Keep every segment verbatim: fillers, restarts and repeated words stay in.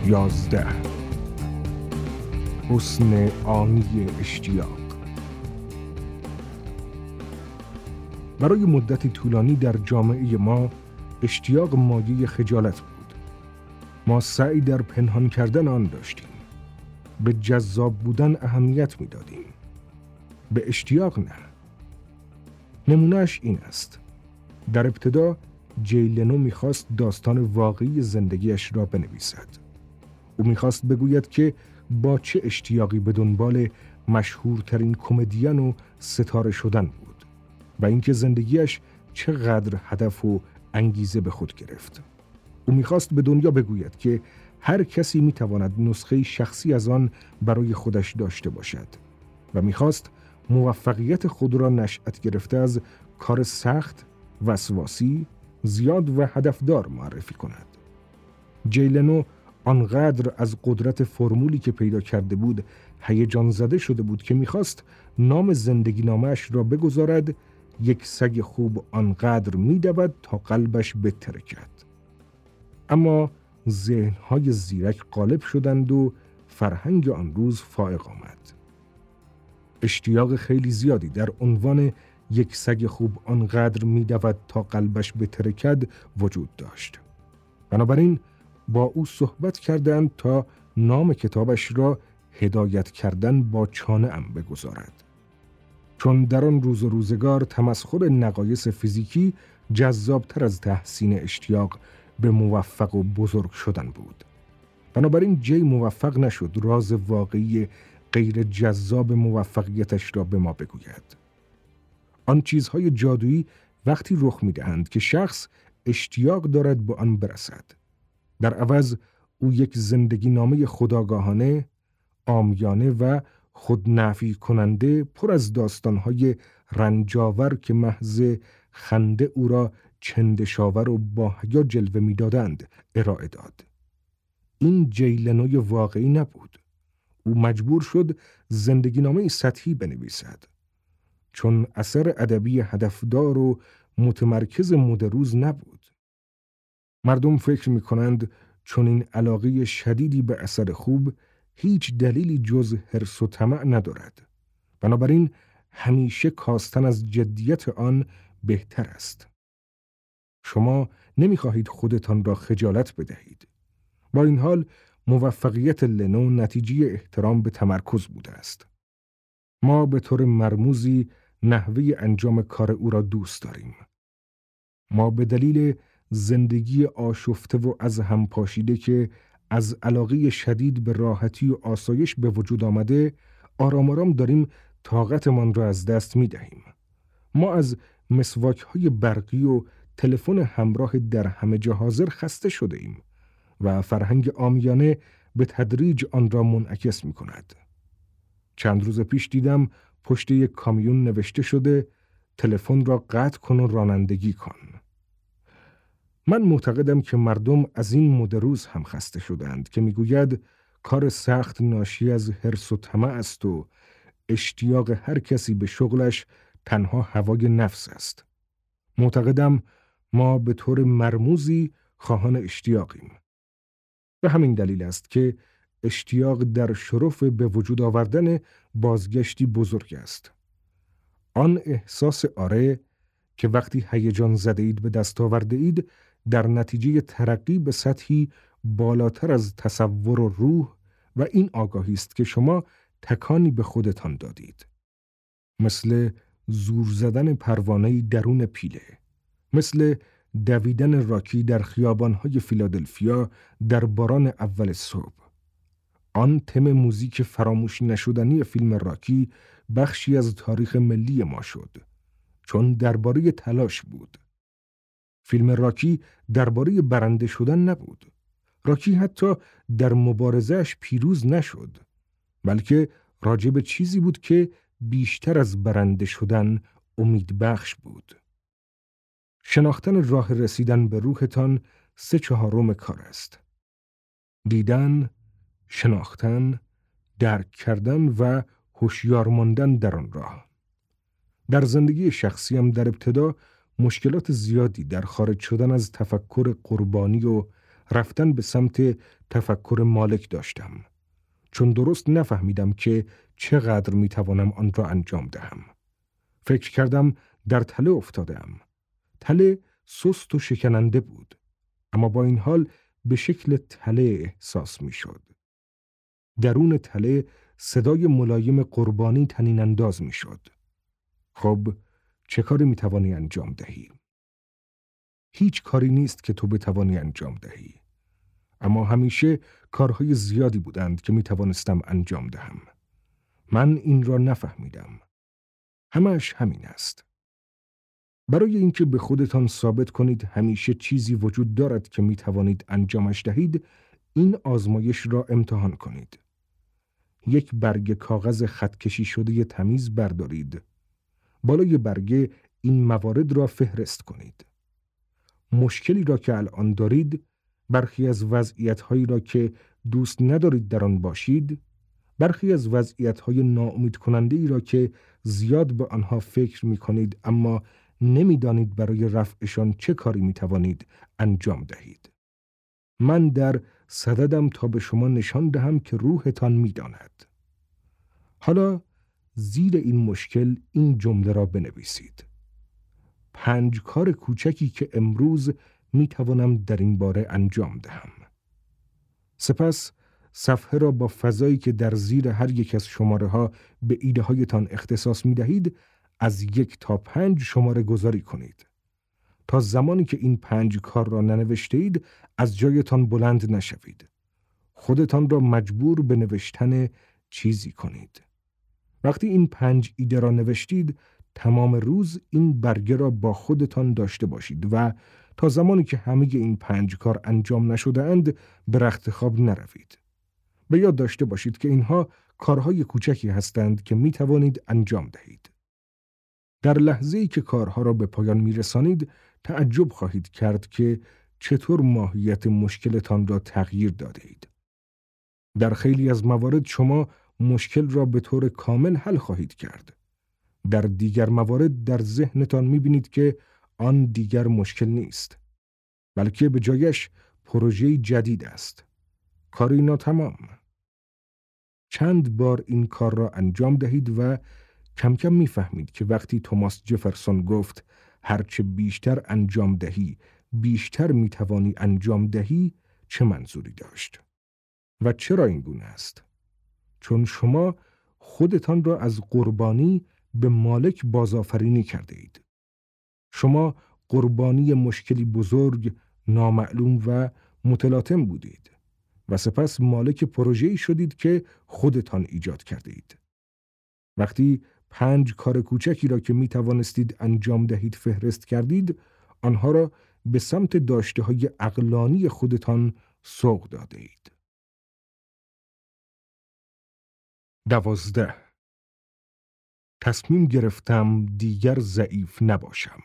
یازده. حسن آنی اشتیاق. برای مدتی طولانی در جامعه ما اشتیاق مایه خجالت بود. ما سعی در پنهان کردن آن داشتیم. به جذاب بودن اهمیت می دادیم. به اشتیاق نه. نمونهش این است. در ابتدا جی لنو میخواست داستان واقعی زندگیش را بنویسد. او میخواست بگوید که با چه اشتیاقی به دنبال مشهورترین کمدین و ستاره شدن بود و اینکه زندگیش چقدر هدف و انگیزه به خود گرفت. او میخواست به دنیا بگوید که هر کسی میتواند نسخه شخصی از آن برای خودش داشته باشد و میخواست موفقیت خود را نشأت گرفته از کار سخت، وسواسی، زیاد و هدفدار معرفی کند. جی لنو آنقدر از قدرت فرمولی که پیدا کرده بود هیجان زده شده بود که میخواست نام زندگی نامش را بگذارد یک سگ خوب آنقدر میدود تا قلبش بترکد. اما ذهن‌های زیرک غالب شدند و فرهنگ آن روز فائق آمد. اشتیاق خیلی زیادی در عنوان یک سگ خوب آنقدر میدود تا قلبش بترکد وجود داشت. بنابراین با او صحبت کردند تا نام کتابش را هدایت کردن با چانه ام بگذارد. چون در آن روز و روزگار تمسخر نقایص فیزیکی جذابتر از تحسین اشتیاق به موفق و بزرگ شدن بود. بنابراین جی موفق نشد راز واقعی غیر جذاب موفقیتش را به ما بگوید. آن چیزهای جادویی وقتی رخ می‌دهند که شخص اشتیاق دارد به آن برسد. در عوض او یک زندگی نامه خودآگاهانه، عامیانه و خودنفی کننده پر از داستانهای رنجاور که محض خنده او را چندشاور و با حیا جلوه می‌دادند ارائه داد. این جی لنوی واقعی نبود. او مجبور شد زندگی نامه سطحی بنویسد. چون اثر ادبی هدفدار و متمرکز مدروز نبود. مردم فکر می کنند چون این علاقه شدیدی به اثر خوب هیچ دلیلی جز حرص و طمع ندارد. بنابراین همیشه کاستن از جدیت آن بهتر است. شما نمی خواهید خودتان را خجالت بدهید. با این حال موفقیت لنو نتیجه احترام به تمرکز بوده است. ما به طور مرموزی نحوه انجام کار او را دوست داریم. ما به دلیل زندگی آشفته و از هم پاشیده که از علاقه شدید به راحتی و آسایش به وجود آمده، آرام آرام داریم طاقتمان را از دست می دهیم. ما از مسواک‌های برقی و تلفن همراه در همه جا حاضر خسته شده ایم و فرهنگ عامیانه به تدریج آن را منعکس می کند. چند روز پیش دیدم پشت یک کامیون نوشته شده تلفن را قطع کن و رانندگی کن. من معتقدم که مردم از این مد روز هم خسته شدند که میگوید کار سخت ناشی از حرص و طمع است و اشتیاق هر کسی به شغلش تنها هوای نفس است. معتقدم ما به طور مرموزی خواهان اشتیاقیم. به همین دلیل است که اشتیاق در شرف به وجود آوردن بازگشتی بزرگ است. آن احساس آره که وقتی هیجان زده اید به دست آورده اید در نتیجه ترقی به سطحی بالاتر از تصور و روح و این آگاهی است که شما تکانی به خودتان دادید. مثل زور زدن پروانه‌ای درون پیله. مثل دویدن راکی در خیابان‌های فیلادلفیا در باران اول صبح. آن تم موزیک فراموش نشدنی فیلم راکی بخشی از تاریخ ملی ما شد. چون درباره تلاش بود. فیلم راکی درباره برنده شدن نبود. راکی حتی در مبارزهش پیروز نشد. بلکه راجع به چیزی بود که بیشتر از برنده شدن امیدبخش بود. شناختن راه رسیدن به روحتان سه چهارم کار است. دیدن، شناختن، درک کردن و هوشیار ماندن در آن راه. در زندگی شخصیم در ابتدا مشکلات زیادی در خارج شدن از تفکر قربانی و رفتن به سمت تفکر مالک داشتم، چون درست نفهمیدم که چقدر میتوانم آن را انجام دهم. فکر کردم در تله افتادم. تله سست و شکننده بود، اما با این حال به شکل تله احساس میشد. درون تله صدای ملایم قربانی طنین انداز میشد. خب چه کاری میتوانی انجام دهی؟ هیچ کاری نیست که تو بتوانی انجام دهی. اما همیشه کارهای زیادی بودند که میتوانستم انجام دهم. من این را نفهمیدم. همش همین است. برای اینکه به خودتان ثابت کنید همیشه چیزی وجود دارد که میتوانید انجامش دهید، این آزمایش را امتحان کنید. یک برگ کاغذ خطکشی شده تمیز بردارید. بالای برگه این موارد را فهرست کنید. مشکلی را که الان دارید، برخی از وضعیت‌هایی را که دوست ندارید در آن باشید، برخی از وضعیت‌های ناامید کننده ای را که زیاد به آنها فکر می‌کنید اما نمی‌دانید برای رفعشان چه کاری می‌توانید انجام دهید. من در صددم تا به شما نشان دهم که روحتان می‌داند. حالا زیر این مشکل این جمله را بنویسید: پنج کار کوچکی که امروز می‌توانم در این باره انجام دهم. سپس صفحه را با فضایی که در زیر هر یک از شماره ها به ایده هایتان اختصاص می دهید از یک تا پنج شماره گذاری کنید. تا زمانی که این پنج کار را ننوشته اید از جایتان بلند نشوید. خودتان را مجبور به نوشتن چیزی کنید. وقتی این پنج ایده را نوشتید تمام روز این برگه را با خودتان داشته باشید و تا زمانی که همه این پنج کار انجام نشده اند به رخت خواب نروید. به یاد داشته باشید که اینها کارهای کوچکی هستند که می توانید انجام دهید. در لحظه‌ای که کارها را به پایان می رسانید تعجب خواهید کرد که چطور ماهیت مشکلتان را تغییر داده اید. در خیلی از موارد شما مشکل را به طور کامل حل خواهید کرد. در دیگر موارد در ذهنتان می بینید که آن دیگر مشکل نیست، بلکه به جایش پروژه جدید است. کاری ناتمام. چند بار این کار را انجام دهید و کم کم می فهمید که وقتی توماس جفرسون گفت هرچه بیشتر انجام دهی بیشتر می توانی انجام دهی چه منظوری داشت. و چرا این گونه است؟ چون شما خودتان را از قربانی به مالک بازآفرینی کرده اید. شما قربانی مشکلی بزرگ، نامعلوم و متلاطم بودید و سپس مالک پروژه‌ای شدید که خودتان ایجاد کرده اید. وقتی پنج کار کوچکی را که می توانستید انجام دهید فهرست کردید، آنها را به سمت داشته‌های عقلانی خودتان سوق داده اید. دوازده. تصمیم گرفتم دیگر ضعیف نباشم.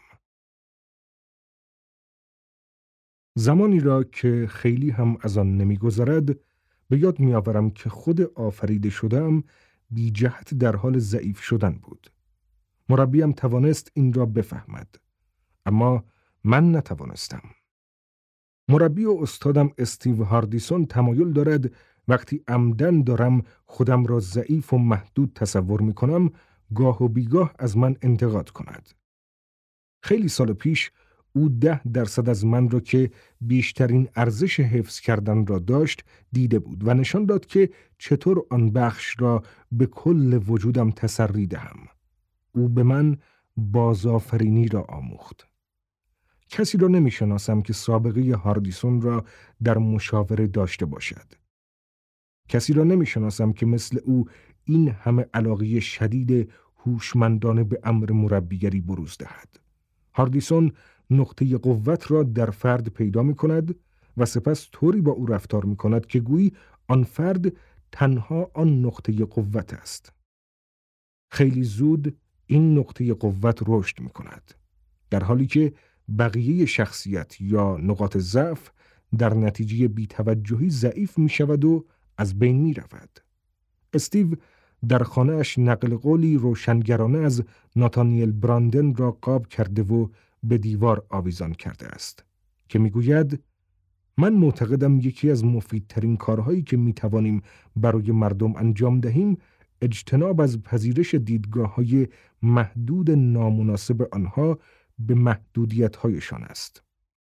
زمانی را که خیلی هم از آن نمی‌گذرد به یاد می‌آورم که خود آفریده شدم بی جهت در حال ضعیف شدن بود. مربیم توانست این را بفهمد، اما من نتوانستم. مربی و استادم استیو هاردیسون تمایل دارد وقتی عمدن دارم خودم را ضعیف و محدود تصور می کنم گاه و بیگاه از من انتقاد کند. خیلی سال پیش او ده درصد از من را که بیشترین ارزش حفظ کردن را داشت دیده بود و نشان داد که چطور آن بخش را به کل وجودم تسری دهم. او به من بازآفرینی را آموخت. کسی را نمی شناسم که سابقه هاردیسون را در مشاوره داشته باشد. کسی را نمی شناسم که مثل او این همه علاقه شدید هوشمندانه به امر مربیگری بروز دهد. هاردیسون نقطه قوت را در فرد پیدا می کند و سپس طوری با او رفتار می کند که گویی آن فرد تنها آن نقطه قوت است. خیلی زود این نقطه قوت رشد می کند، در حالی که بقیه شخصیت یا نقاط ضعف در نتیجه بی‌توجهی ضعیف می شود و از بین می رود. استیو در خانه‌اش نقل قولی روشنگرانه از ناتانیل براندن را قاب کرده و به دیوار آویزان کرده است که میگوید: من معتقدم یکی از مفیدترین کارهایی که میتوانیم برای مردم انجام دهیم اجتناب از پذیرش دیدگاه‌های محدود نامناسب آنها به محدودیت‌هایشان است.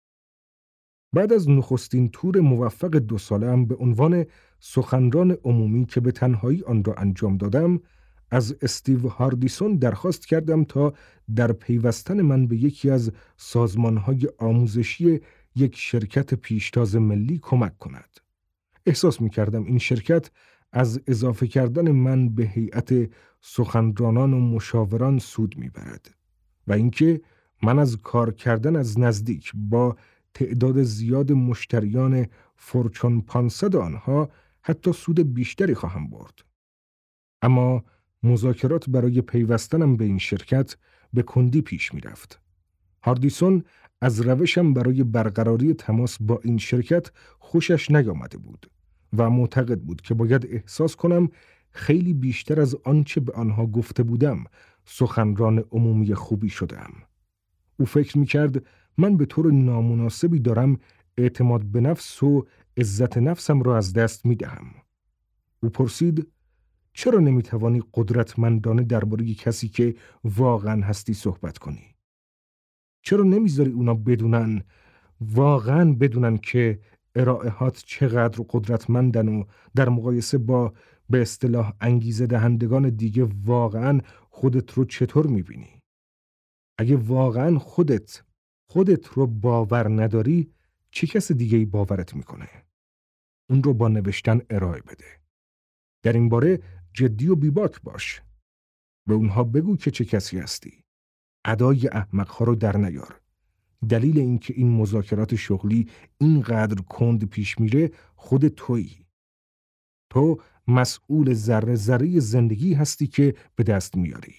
بعد از نخستین تور موفق دو ساله‌ام به عنوان سخنران عمومی که به تنهایی آن را انجام دادم، از استیو هاردیسون درخواست کردم تا در پیوستن من به یکی از سازمان‌های آموزشی یک شرکت پیشتاز ملی کمک کند. احساس می‌کردم این شرکت از اضافه کردن من به هیئت سخنرانان و مشاوران سود می‌برد و اینکه من از کار کردن از نزدیک با تعداد زیاد مشتریان فورچون پانصد آنها حتی سود بیشتری خواهم برد. اما مذاکرات برای پیوستنم به این شرکت به کندی پیش می رفت. هاردیسون از روشم برای برقراری تماس با این شرکت خوشش نیامده بود و معتقد بود که باید احساس کنم خیلی بیشتر از آنچه به آنها گفته بودم سخنران عمومی خوبی شدم. او فکر می کرد من به طور نامناسبی دارم اعتماد به نفس و عزت نفسم را از دست می دهم. او پرسید چرا نمی توانی قدرتمندانه درباره کسی که واقعا هستی صحبت کنی؟ چرا نمیذاری اونا بدونن، واقعا بدونن که ارائهات چقدر قدرتمندن و در مقایسه با به اصطلاح انگیزه دهندگان دیگه واقعا خودت رو چطور میبینی؟ اگه واقعا خودت خودت رو باور نداری، چه کس دیگه‌ای باورت میکنه؟ اون رو با نوشتن ارائه بده. در این باره جدی و بیباک باش. به اونها بگو که چه کسی هستی. ادای احمقها رو در نیار. دلیل اینکه این مذاکرات شغلی اینقدر کند پیش میره خود تویی. تو مسئول ذره ذره زندگی هستی که به دست میاری.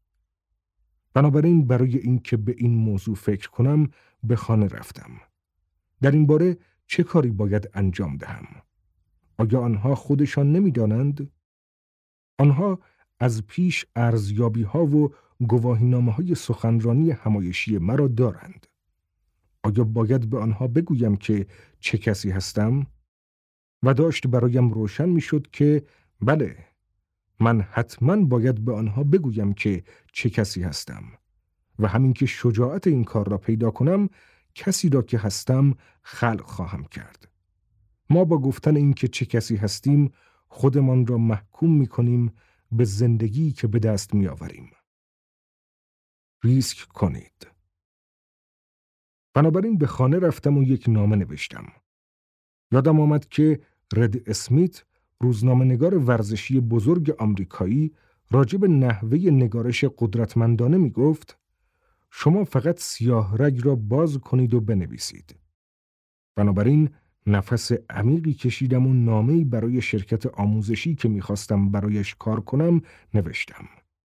بنابراین برای اینکه به این موضوع فکر کنم به خانه رفتم. در این باره چه کاری باید انجام دهم؟ آیا آنها خودشان نمیدانند؟ آنها از پیش ارزیابی ها و گواهینامه های سخنرانی همایشی مرا دارند. آیا باید به آنها بگویم که چه کسی هستم؟ و داشت برایم روشن می شد که بله، من حتما باید به آنها بگویم که چه کسی هستم و همین که شجاعت این کار را پیدا کنم، کسی را که هستم خلق خواهم کرد. ما با گفتن این که چه کسی هستیم خودمان را محکوم می کنیم به زندگی که به دست می آوریم. ریسک کنید. بنابراین به خانه رفتم و یک نامه نوشتم. یادم آمد که رد اسمیت، روزنامه‌نگار ورزشی بزرگ آمریکایی، راجع به نحوه نگارش قدرتمندانه می گفت شما فقط سیاه رگ را باز کنید و بنویسید. بنابراین نفس عمیقی کشیدم و نامه‌ای برای شرکت آموزشی که می‌خواستم برایش کار کنم نوشتم.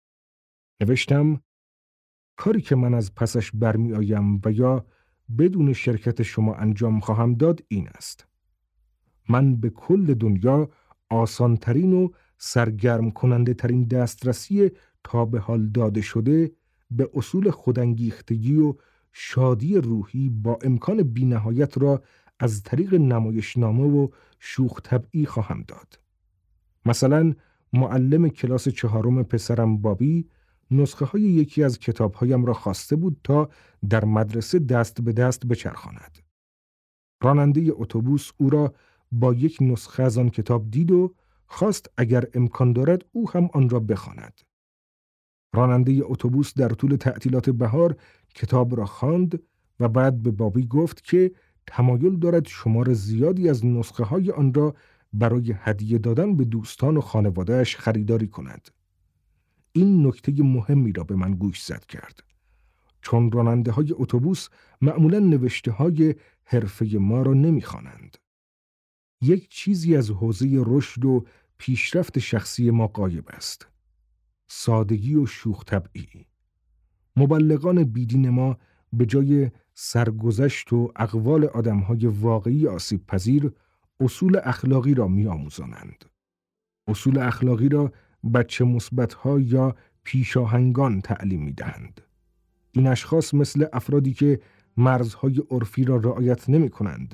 نوشتم کاری که من از پسش برمی آیم و یا بدون شرکت شما انجام خواهم داد این است. من به کل دنیا آسانترین و سرگرم کننده ترین دسترسی تا به حال داده شده به اصول خودانگیختگی و شادی روحی با امکان بی‌نهایت را از طریق نمایشنامه و شوخ طبعی خواهم داد. مثلا معلم کلاس چهارم پسرم بابی نسخه های یکی از کتاب هایم را خواسته بود تا در مدرسه دست به دست بچرخاند. راننده اتوبوس او را با یک نسخه از آن کتاب دید و خواست اگر امکان دارد او هم آن را بخواند. راننده اتوبوس در طول تعطیلات بهار کتاب را خواند و بعد به بابی گفت که تمایل دارد شمار زیادی از نسخه های آن را برای هدیه دادن به دوستان و خانواده‌اش خریداری کند. این نکته مهمی را به من گوش زد کرد. چون راننده های اتوبوس معمولاً نوشته های حرفه ما را نمی خوانند. یک چیزی از حوزه رشد و پیشرفت شخصی ما غایب است. سادگی و شوخ طبعی. مبلغان بیدین ما به جای سرگذشت و اقوال آدم‌های واقعی آسیب پذیر اصول اخلاقی را می آموزانند. اصول اخلاقی را بچه مثبت‌ها یا پیشاهنگان تعلیم می دهند. این اشخاص مثل افرادی که مرزهای عرفی را رعایت نمی کنند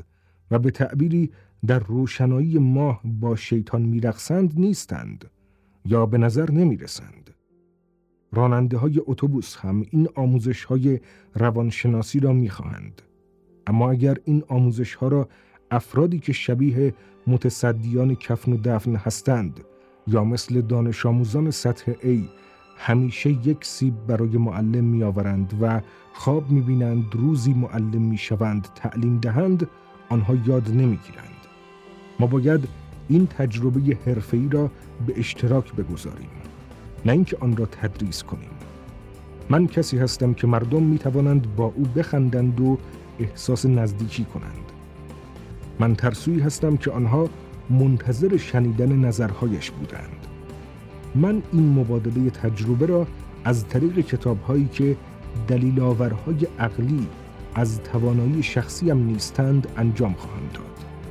و به تعبیری در روشنایی ماه با شیطان میرقصند نیستند یا به نظر نمیرسند. راننده های اتوبوس هم این آموزش های روانشناسی را میخواهند. اما اگر این آموزش ها را افرادی که شبیه متصدیان کفن و دفن هستند یا مثل دانش آموزان سطح A همیشه یک سیب برای معلم میآورند و خواب میبینند روزی معلم میشوند تعلیم دهند، آنها یاد نمیگیرند. ما باید این تجربه حرفه‌ای را به اشتراک بگذاریم، نه اینکه آن را تدریس کنیم. من کسی هستم که مردم میتوانند با او بخندند و احساس نزدیکی کنند. من ترسویی هستم که آنها منتظر شنیدن نظرهایش بودند. من این مبادله تجربه را از طریق کتاب‌هایی که دلیل آورهای عقلی از توانایی شخصیم نیستند انجام خواهم داد.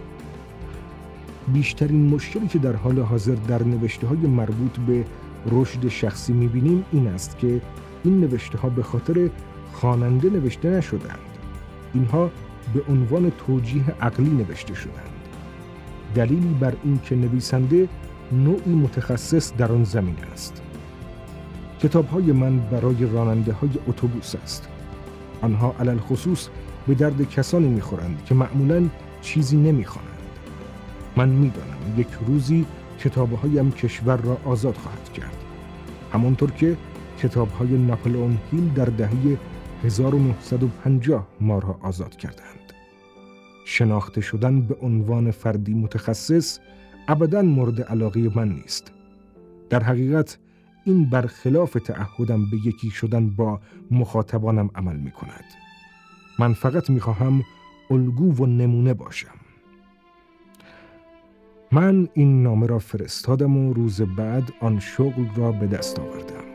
بیشترین مشکلی که در حال حاضر در نوشته‌های مربوط به رشد شخصی می‌بینیم این است که این نوشته‌ها به خاطر خواننده نوشته نشدند. اینها به عنوان توجیه عقلی نوشته شدند. دلیلی بر این که نویسنده نوعی متخصص در آن زمینه است. کتاب‌های من برای راننده‌های اتوبوس است. آنها علل خصوص به درد کسانی می‌خورند که معمولاً چیزی نمی‌خوانند. من می‌دانم یک روزی کتاب‌هایم کشور را آزاد خواهد کرد. همانطور که کتاب‌های ناپلئون هیل در دهه هزار و نهصد و پنجاه ما را آزاد کردند. شناخته شدن به عنوان فردی متخصص ابداً مورد علاقه من نیست. در حقیقت این برخلاف تعهدم به یکی شدن با مخاطبانم عمل می کند. من فقط می خواهم الگو و نمونه باشم. من این نامه را فرستادم و روز بعد آن شغل را به دست آوردم.